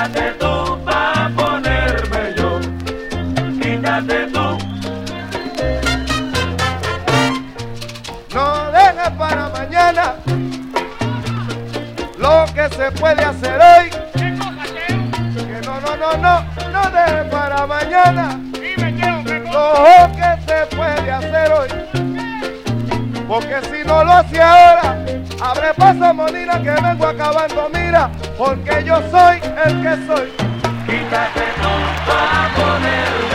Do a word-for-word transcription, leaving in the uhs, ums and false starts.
Quítate tú pa' ponerme yo. Quítate tú. No dejes para mañana lo que se puede hacer hoy. ¿Qué cosa, Cheo? Que no, no, no, no, no dejes para mañana Dime, Cheo, ¿qué cosa? lo que se puede hacer hoy. Porque si no lo hace ahora, abre paso, Molina, que vengo acabando, mira, porque yo soy el que soy. Quítate tú pa' ponerme